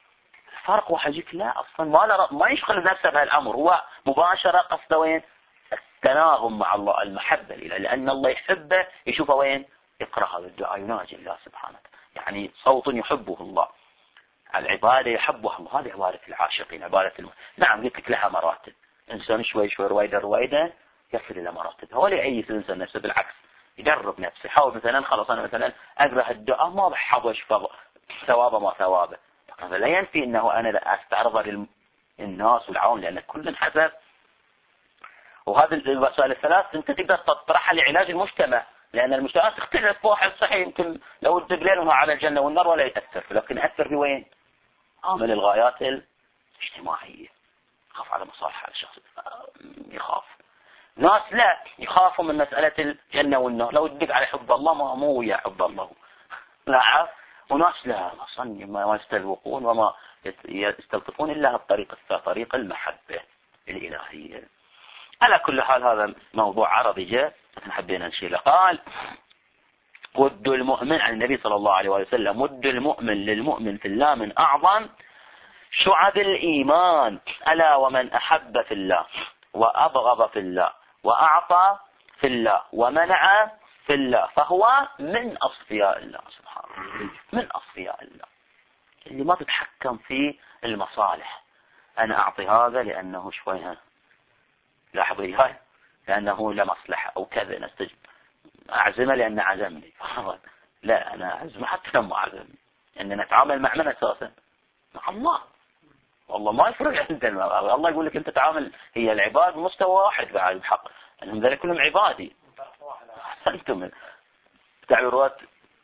فرق واحد يجيك لا أصلا ما ما يشغل نفسه بهالأمر، هو مباشرة قصده وين التناغم مع الله المحبة لله، لأن الله يحبه يشوفه وين يقرأ هذا الدعاء يناجي الله سبحانه، يعني صوت يحبه الله. العبادة يحبها الله، هذه عبادة العاشقين، عبادة الم... نعم قلت لك لها مراتب، إنسان شوي شوي رويدة رويدة يصل إلى مراتب. هو لا يعيش الإنسان نفسه، بالعكس يجرب نفسه، يحاول مثلا خلاص أنا مثلا أقرأ الدعاء ما بحظش ثوابه ما ثوابه، هذا لا ينفي أنه أنا لا أستعرض للناس والعون، لأن كل حسب. وهذه الوسائل الثلاث أنت تقدر تطرحها لعلاج المجتمع، لأن المجتمع تختلف. واحد صحيح يمكن لو تقليلها على الجنة والنار ولا يأثر، لكن يأثر في وين؟ عامل الغايات الاجتماعية، يخاف على مصالح الشخص، يخاف. ناس لا يخافوا من مسألة الجنة والنار، لو تدق على حب الله ما مو ويا حب الله لا. وناس لا صني ما يستلوقون وما يستلطفون إلا الطريق طريق المحبة الإلهية. على كل حال هذا موضوع عرضي جاء حبينا نشيله. قال ود المؤمن عن النبي صلى الله عليه وسلم: ود المؤمن للمؤمن في الله من أعظم شعب الإيمان، ألا ومن أحب في الله وأبغض في الله وأعطى في الله ومنع في الله فهو من أصفياء الله سبحانه، من أصفياء الله، اللي ما تتحكم في المصالح. أنا أعطي هذا لأنه شويها لاحظوا هاي لأنه لمصلحة أو كذا، نستجب أعزمه لأن عزمني لا أنا أعزمه حتى لما عزمني، أن نتعامل مع من أساسا؟ مع الله. والله ما يفرق عندنا، الله يقول لك أنت تعامل، هي العباد بمستوى واحد بعد بحق أنهم ذلك كلهم عبادي. أنتم تعبيرات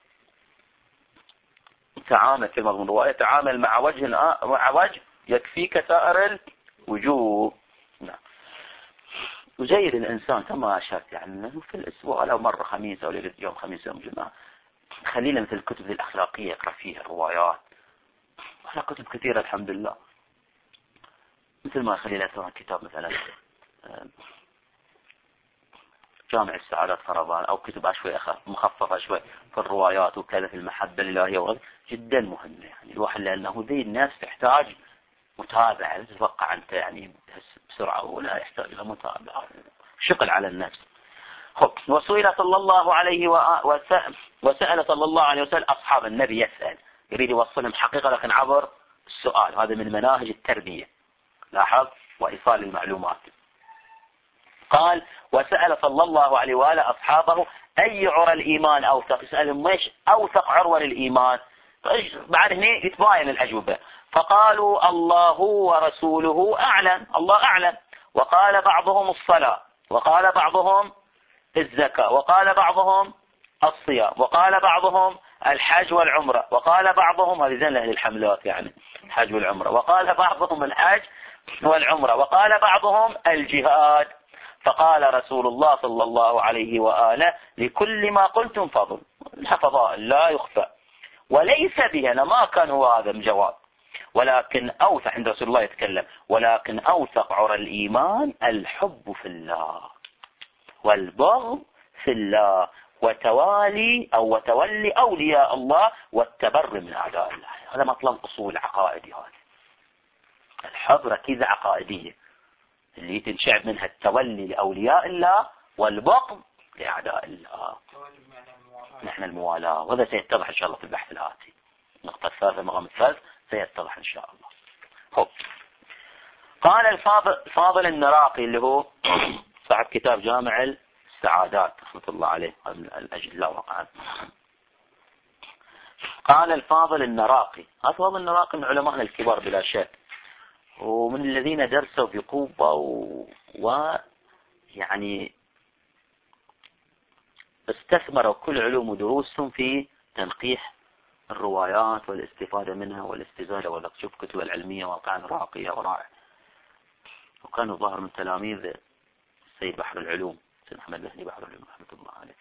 تعامل في مضمون رواية تعامل مع وجه مع وجه يكفيك سائر الوجوه. نعم. وجيد الإنسان كما أشرت يعني في الأسبوع لو مرة خميس أو يوم خميس يوم جمعة خلينا مثل الكتب الأخلاقية يقرأ فيها الروايات، ولا كتب كثيرة الحمد لله، مثل ما خلينا سواء كتاب مثلا جامع السعادات فرضان أو كتب شوي مخففة شوي في الروايات وكذا في المحبة لله وغيره، جدا مهمة يعني الواحد، لأنه ذي الناس تحتاج متابعة، لا تتوقع أنت يعني بسرعة، ولا يحتاج إلى متابعة شغل على النفس. وسئل صلى الله عليه وسأل, وسأل صلى الله عليه وسلم أصحاب النبي، يسأل يريد يوصلهم حقيقة لكن عبر السؤال، هذا من مناهج التربية لاحظ وإيصال المعلومات. قال وسأل صلى الله عليه وآله أصحابه أي عرى الإيمان أوثق، يسألهم مش أوثق عروة للإيمان، بعد هنا يتباين الأجوبة، فقالوا الله ورسوله أعلم، الله أعلم. وقال بعضهم الصلاة، وقال بعضهم الزكاة، وقال بعضهم الصيام، وقال بعضهم الحج والعمرة، وقال بعضهم هذه زين لأهل الحملات يعني الحج والعمرة، وقال بعضهم الحج والعمرة، وقال بعضهم الجهاد. فقال رسول الله صلى الله عليه وآله لكل ما قلتم فضل، الحفظاء لا يخفى، وليس به، أنا ما كان هو هذا الجواب، ولكن أوثق عند رسول الله يتكلم، ولكن أوثق عرى الإيمان الحب في الله والبغض في الله وتوالي أو وتولي أولياء الله والتبر من أعداء الله. هذا مطلب أصول عقائدي، هذا الحب ركيزة عقائدية اللي تنشع منها التولي لأولياء الله والبغض لأعداء الله، نحن الموالاة، وهذا سيتضح إن شاء الله في البحث الآتي. النقطة الثالثة مقام الثالث سيتضح إن شاء الله. خب. قال الفاضل فاضل النراقي اللي هو صاحب كتاب جامع السعادات رحمة الله عليه الأجلاء وقعا، قال الفاضل النراقي، هذا فاضل النراقي من علماءنا الكبار بلا شك، ومن الذين درسوا بقوة و... و يعني استثمروا كل علوم ودروسهم في تنقيح الروايات والاستفادة منها والاستزادة، ولا تشوف كتب العلمية واقعا راقية ورائع. وكانوا ظاهر من تلاميذ السيد بحر العلوم سيد محمد بهني بحر العلوم رحمة الله عليه.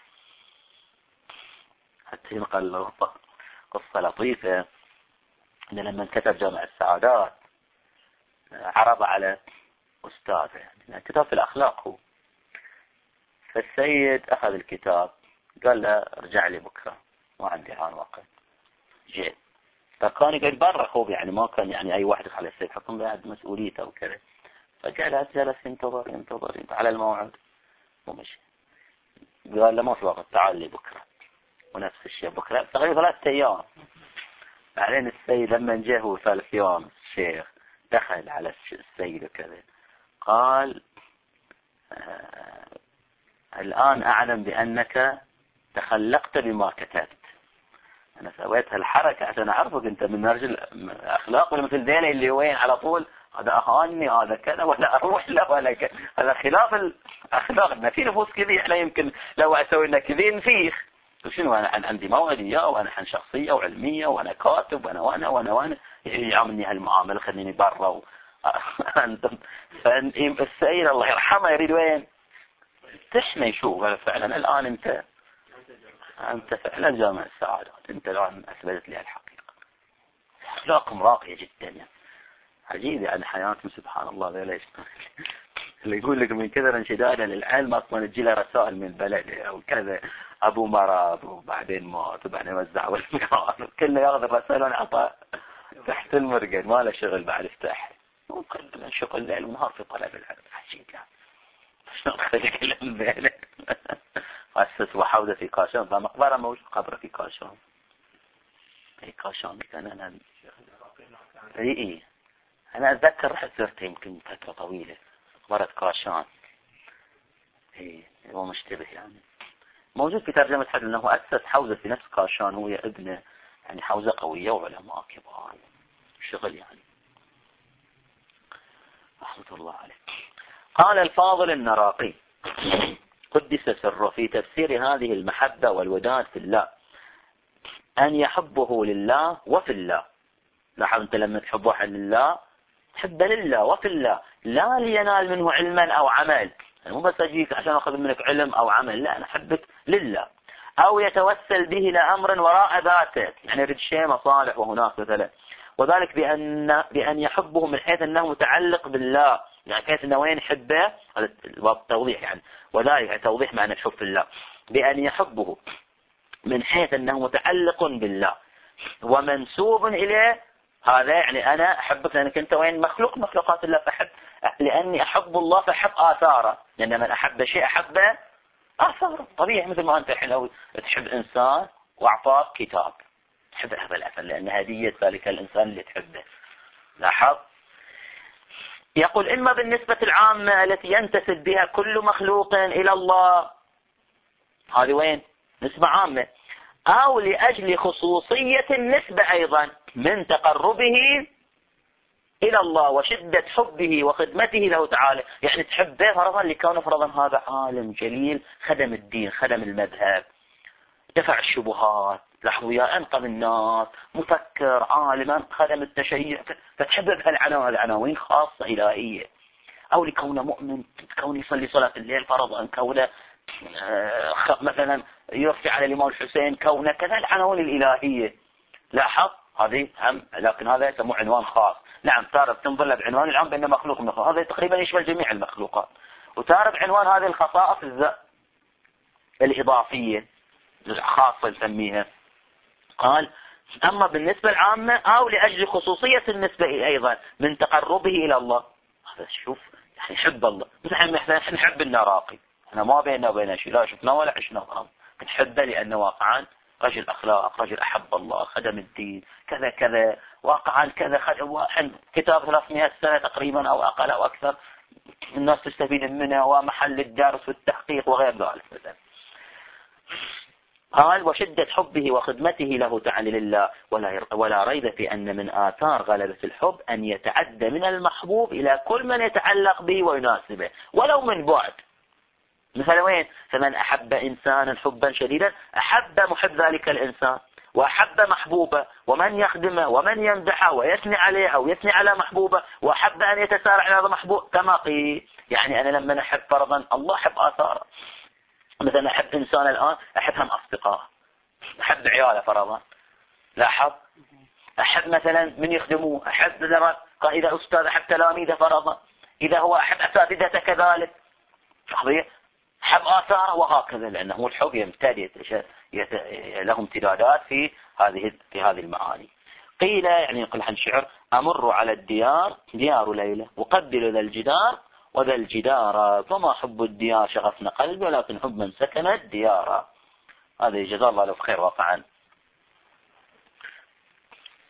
حتى ينقل له قصة لطيفة أن لما كتب جامع السعادات عرض على أستاذه يعني كتاب في الأخلاق هو، فالسيد أخذ الكتاب قال له ارجع لي بكرة ما عندي عن وقت. جيد فكان يقعد برا خوب يعني ما كان يعني أي واحد على السيد حكم بعد مسؤوليته وكذا، فجعل جلس ينتظر ينتظر على الموعد ومشي. قال له ما في وقت تعال لي بكرة، ونفس الشيء بكرة تقريبا ثلاثة أيام بعدين السيد لما جاء هو ثالث يوم الشيخ دخل على السيد وكذا قال آه الآن أعلم بأنك تخلقت بما كتبت. أنا سويت هالحركة عشان أعرفك أنت من رجل أخلاق ولا مثل ديني اللي وين على طول هذا أهاني هذا كذا ولا أروح له ولا كذا. هذا خلاف الأخلاق. ما في نفوس كذي إحنا يمكن لو أسوي لنا كذي نفيخ. شنو أنا عندي موعد إياه وأنا عن شخصية وعلمية وأنا كاتب وأنا وأنا وأنا وأنا يعاملني هالمعاملة خليني برا و... أنتم فالسيد الله يرحمه يريد وين تحمي يشوف فعلا الآن أنت أنت فعلا جامع السعادة. أنت الآن أثبتت لي الحقيقة. أخلاقكم راقية جدا يعني. عجيب يعني حياتكم سبحان الله. ليش اللي يقول لك من كذا انشدادا للعلم أصلا تجي له رسائل من البلد أو كذا أبو مرض وبعدين موت وبعدين وزع والمكان كله ياخذ الرسائل ونعطى تحت المرقد ما له شغل بعد افتح وكل شغل ليل ونهار في طلب العلم. عجيب يعني شلون خليك العلم بينك. أسس وحوزة في كاشان فمقبرة موجود قبر في كاشان. في كاشان كان أنا إيه إيه أنا أتذكر رحت زرت يمكن فترة طويلة مقبرة كاشان. إيه هو مشتبه يعني موجود في ترجمة حد أنه أسس حوزة في نفس كاشان هو ابنه يعني حوزة قوية وعلماء كبار شغل يعني رحمة الله عليه. قال الفاضل النراقي قدس سره في تفسير هذه المحبة والوداد في الله أن يحبه لله وفي الله. لاحظ أنت لما تحب واحد لله تحبه لله وفي الله لا لينال منه علما أو عمل. يعني مو بس أجيك عشان أخذ منك علم أو عمل لا أنا أحبك لله. أو يتوسل به لأمر وراء ذاته يعني يريد شيء مصالح وهناك مثلا. وذلك بأن بأن يحبه من حيث أنه متعلق بالله يعني كيف أنه وين يحبه هذا التوضيح يعني. وذلك توضيح معنى الحب في الله بأن يحبه من حيث أنه متعلق بالله ومنسوب إليه. هذا يعني أنا أحبك لأنك أنت وين مخلوق مخلوقات الله فحب لأني أحب الله فحب آثاره. لأن من أحب شيء أحبه آثاره طبيعي. مثل ما أنت الحين لو تحب إنسان وأعطاك كتاب تحب هذا الأثر لأن هدية ذلك الإنسان اللي تحبه. لاحظ يقول إما بالنسبة العامة التي ينتسب بها كل مخلوق إلى الله هذه وين نسبة عامة أو لأجل خصوصية النسبة أيضا من تقربه إلى الله وشدة حبه وخدمته له تعالى. يعني تحبه فرضا لكونه فرضا هذا عالم جليل خدم الدين خدم المذهب دفع الشبهات لاحظوا يا أنقذ الناس مفكر عالما خدم التشيع فتحب بهالعناوين خاصة إلهية. أو لكونه مؤمن كونه يصلي صلاة الليل فرضا كونه مثلا يرفع على الإمام الحسين كونه كذا العناوين الإلهية. لاحظ هذه هم لكن هذا يسموه عنوان خاص. نعم تارة تنظر له بعنوان العام بأنه مخلوق من مخلوق هذا تقريبا يشمل جميع المخلوقات. وتارة بعنوان هذه الخصائص الإضافية الخاصة نسميها. قال أما بالنسبة العامة أو لأجل خصوصية النسبة أيضا من تقربه إلى الله. هذا شوف يعني حب الله مثل احنا نحب النراقي احنا ما بيننا وبين شيء لا شفنا ولا عشنا غام نحبه لأنه واقعا رجل أخلاق رجل أحب الله خدم الدين كذا كذا واقعا كذا خدم كتاب ثلاثمائة سنة تقريبا أو أقل أو أكثر الناس تستفيد منه ومحل الدرس والتحقيق وغير ذلك مثلا. قال وشدة حبه وخدمته له تعالى لله ولا ولا ريب في أن من آثار غلبة الحب أن يتعدى من المحبوب إلى كل من يتعلق به ويناسبه ولو من بعد. مثلا وين فمن أحب إنسانا حبا شديدا أحب محب ذلك الإنسان وأحب محبوبه ومن يخدمه ومن يمدحه ويثني عليه أو يثني على محبوبه وأحب أن يتسارع على هذا محبوب كما قيل. يعني أنا لما أحب فرضا الله أحب آثاره. مثلا أحب إنسان الآن أحبهم أصدقاء أحب عياله فرضا. لاحظ أحب مثلا من يخدموه أحب إذا أستاذ أحب تلاميذه فرضا إذا هو أحب أساتذته كذلك أحب آثاره وهكذا لأنه الحب يمتد يت... له امتدادات في هذه في هذه المعاني. قيل يعني يقول عن شعر أمر على الديار ديار ليلة وقبل ذا الجدار وذا الجدار فما حب الديار شغفنا قلبي ولكن حب من سكن الديار. هذا جزاه الله له خير واقعا.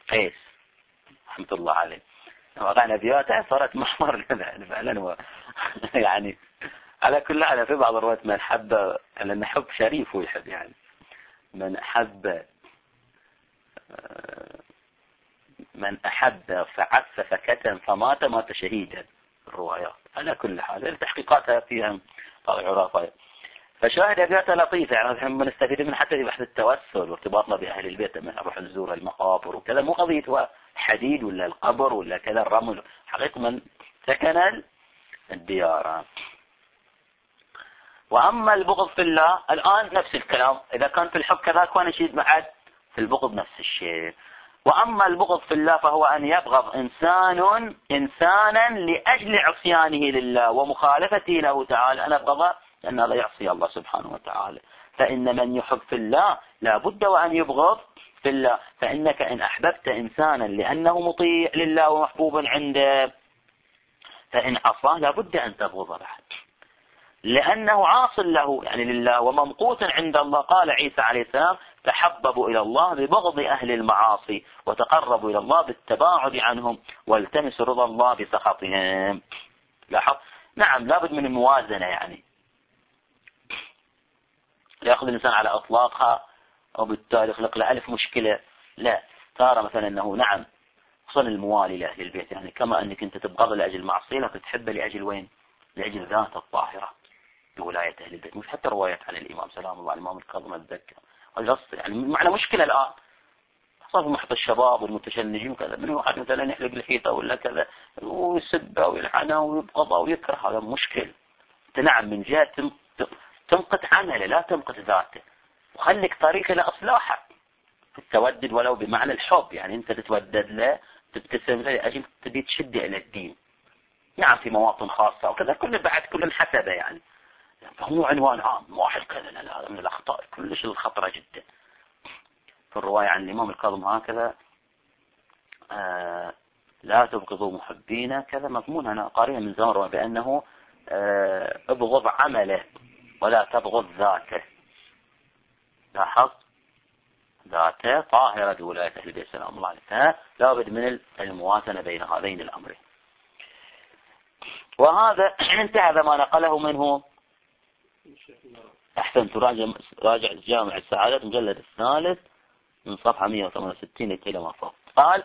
قيس رحمة الله عليه وقعنا أبياته صارت محور فعلا يعني على كل حال في بعض الروايات من حب، لأن حب شريف ويحب يعني من أحب من أحب فعف فكتم فمات مات شهيدا الروايات. على كل حال التحقيقات فيها طالع رافع. فشاهد أبيات لطيفة يعني نحن بنستفيد من حتى في بحث التوسل وارتباطنا بأهل البيت لما نروح نزور المقابر وكذا، مو قضية حديد ولا القبر ولا كذا الرمل، حقيقة من سكن الديار. وأما البغض في الله الآن نفس الكلام، إذا كان في الحب كذلك وانا شيء بعد في البغض نفس الشيء. وأما البغض في الله فهو أن يبغض إنسان إنسانا لأجل عصيانه لله ومخالفته له تعالى. أنا أبغضه لأنه لا يعصي الله سبحانه وتعالى. فإن من يحب في الله لا بد وأن يبغض في الله. فإنك إن أحببت إنسانا لأنه مطيع لله ومحبوب عنده، فإن عصاه لا بد أن تبغضه بعد، لأنه عاص له يعني لله وممقوت عند الله. قال عيسى عليه السلام: تحببوا إلى الله ببغض أهل المعاصي وتقربوا إلى الله بالتباعد عنهم والتمسوا رضا الله بسخطهم. لاحظ، نعم لابد من الموازنة، يعني لا يأخذ الإنسان على أطلاقها وبالتالي يخلق له ألف مشكلة. لا، ترى مثلا أنه نعم خصوصا الموالي لأهل البيت، يعني كما أنك أنت تبغض لأجل معصية لكن تحبه لأجل وين؟ لأجل ذات الطاهرة بولاية أهل البيت. مش حتى روايات عن الإمام سلام الله عليه الإمام الكاظم أتذكر يعني معنا مشكلة الآن خاصة في محيط الشباب والمتشنجين وكذا، من واحد مثلا يحلق لحيته ولا كذا ويسبه ويلعنه ويبغضه ويكره، هذا مشكل. نعم من جهة تمقت عمله لا تمقت ذاته، وخليك طريقة لإصلاحه في التودد ولو بمعنى الحب، يعني أنت تتودد له تبتسم له أجل تبي تشد إلى الدين، نعم في مواطن خاصة وكذا، كل بعد كل حسبه يعني. فهو عنوان عام واحد كذا، لا هذا من الأخطاء كلش الخطرة جدا. في الرواية عن الإمام الكاظم هكذا: آه لا تبغضوا محبين كذا، مضمون أنا قارئها من زمان بأنه آه ابغض عمله ولا تبغض ذاته. لاحظ، ذاته طاهرة بولاية أهل البيت سلام الله عليه، لا بد من الموازنة بين هذين الأمرين. وهذا انتهى ما نقله منه. أحسنت، راجع راجع جامع السعادة مجلد الثالث من صفحة مئة وثمانية وستين إلى ما فوق. قال: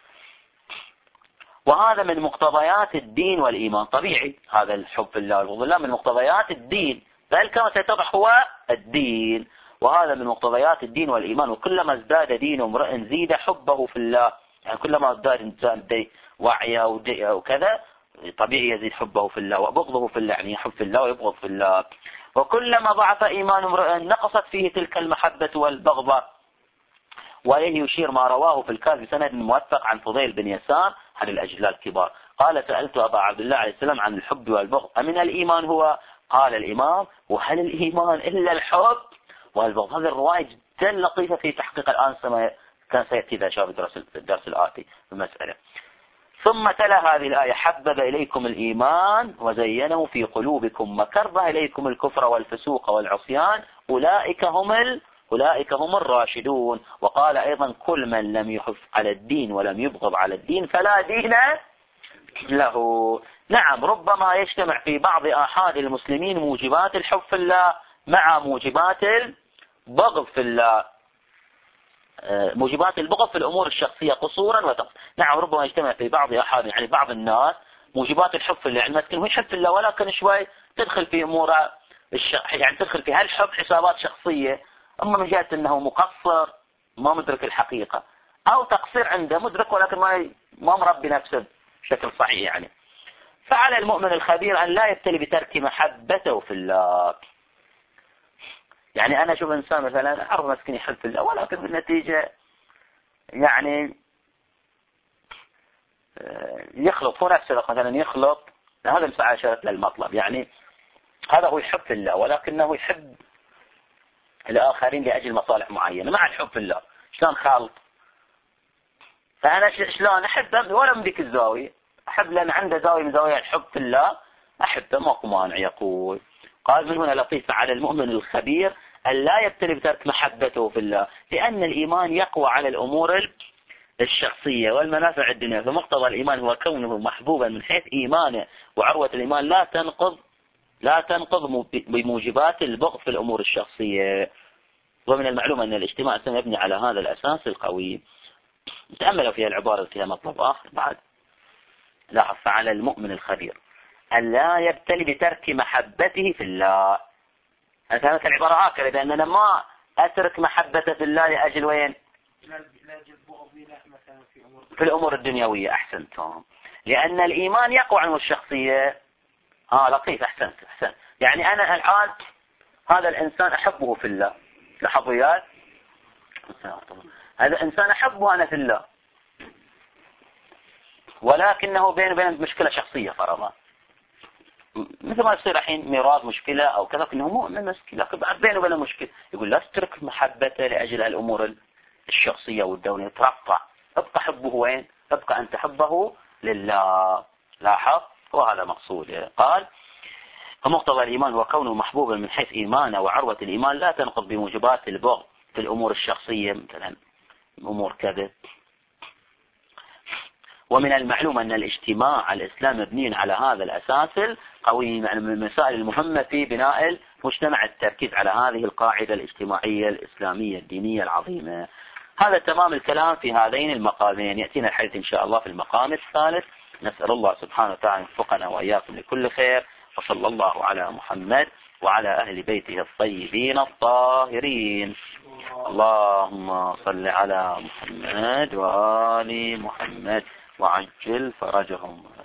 وهذا من مقتضيات الدين والإيمان. طبيعي هذا الحب في الله والبغض الله من مقتضيات الدين، بل كما سيتضح هو الدين. وهذا من مقتضيات الدين والإيمان، وكلما ازداد دين امرئ زيد حبه في الله، يعني كلما ازداد إنسان وعيه وكذا طبيعي يزيد حبه في الله وبغضه في الله، يعني يحب في الله ويبغض في الله. وكلما ضعف إيمان امرئ نقصت فيه تلك المحبة والبغضة. وإليه يشير ما رواه في الكافي بسند موثق عن فضيل بن يسار عن الأجلاء الكبار قال: سألت أبا عبد الله عليه السلام عن الحب والبغض أمن الإيمان هو؟ قال الإمام: وهل الإيمان إلا الحب والبغض؟ هذه الرواية جدا لطيفة في تحقيق الآن سما كان سيأتي إذا شاء في الدرس الآتي المسألة. ثم تلا هذه الآية: حبب إليكم الإيمان وزينه في قلوبكم وكره إليكم الكفر والفسوق والعصيان أولئك هم ال... أولئك هم الراشدون. وقال أيضا: كل من لم يحف على الدين ولم يبغض على الدين فلا دين له. نعم ربما يجتمع في بعض آحاد المسلمين موجبات الحب في الله مع موجبات البغض في الله، موجبات البغض في الأمور الشخصية قصورا وتقصيرا. نعم ربما يجتمع في بعض أحد يعني بعض الناس موجبات الحب في الله، يعني مسكين هو يحب في الله ولكن شوي تدخل في أمور الش... يعني تدخل في هالحب حسابات شخصية، أما من جهة أنه مقصر ما مدرك الحقيقة، أو تقصير عنده مدرك ولكن ما ما مربي نفسه بشكل صحيح يعني. فعلى المؤمن الخبير أن لا يبتلي بترك محبته في الله. يعني أنا أشوف إنسان مثلا أعرف مسكين يحب في الله ولكن بالنتيجة يعني يخلط هو نفسه، مثلا يخلط، هذا مساعة شرط للمطلب، يعني هذا هو يحب في الله ولكنه يحب الآخرين لأجل مصالح معينة مع الحب في الله. شلون خالط؟ فأنا شلون أحبه ولا من ذيك الزاوية، أحب لأن عنده زاوية من زوايا الحب في الله أحبه ماكو مانع. يقول قال: من هنا لطيفة على المؤمن الخبير أن لا يبتلي بترك محبته في الله، لأن الإيمان يقوى على الأمور الشخصية والمنافع الدنيا، فمقتضى الإيمان هو كونه محبوبا من حيث إيمانه وعروة الإيمان لا تنقض لا تنقض بموجبات البغض في الأمور الشخصية. ومن المعلوم أن الاجتماع سيبني على هذا الأساس القوي. تأملوا في العبارة فيها مطلب آخر بعد. لاحظ: فعلى المؤمن الخبير أن لا يبتلي بترك محبته في الله. أنا فهمت العبارة هكذا، بأننا ما أترك محبته في الله لأجل وين؟ في الأمور الدنيوية. أحسنتم. لأن الإيمان يقوى عنه الشخصية. آه لطيف. أحسنت أحسنت. يعني أنا الآن هذا الإنسان أحبه في الله. لحظيات هذا الإنسان أحبه أنا في الله، ولكنه بين وبين مشكلة شخصية فرضا، مثل ما يصير الحين ميراث مشكلة أو كذا، لكنه مؤمن مسكين لكن بعد بينه وبين مشكلة. يقول لا تترك محبته لأجل الأمور الشخصية والدونية، ترقع، ابقى حبه وين؟ ابقى أن تحبه لله. لاحظ، وهذا مقصود. قال: فمقتضى الإيمان هو كونه محبوبا من حيث إيمانه وعروة الإيمان لا تنقض بموجبات البغض في الأمور الشخصية، مثلا أمور كذا. ومن المعلوم أن الاجتماع الإسلامي مبني على هذا الأساس القوي. من المسائل المهمة في بناء المجتمع التركيز على هذه القاعدة الاجتماعية الإسلامية الدينية العظيمة. هذا تمام الكلام في هذين المقامين. يأتينا الحديث إن شاء الله في المقام الثالث. نسأل الله سبحانه وتعالى يوفقنا وإياكم لكل خير، وصلى الله على محمد وعلى أهل بيته الطيبين الطاهرين. اللهم صل على محمد وآل محمد وعجل فرجهم.